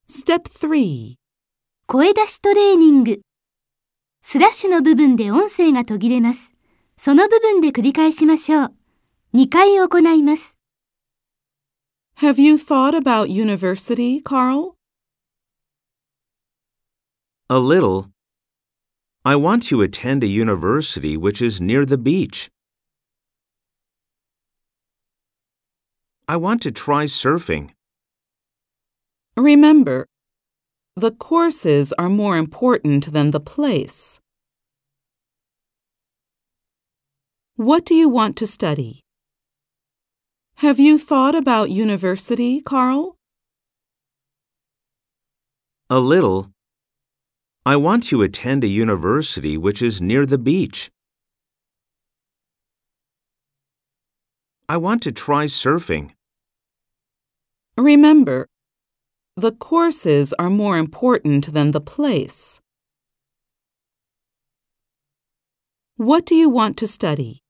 Step 3. 声出しトレーニング。スラッシュの部分で音声が途切れます。その部分で繰り返しましょう。2回行います。 Have you thought about university, Carl? A little. I want to attend a university which is near the beach. I want to try surfing. Remember, the courses are more important than the place. What do you want to study? Have you thought about university, Carl? A little. I want to attend a university which is near the beach. I want to try surfing. Remember, the courses are more important than the place. What do you want to study?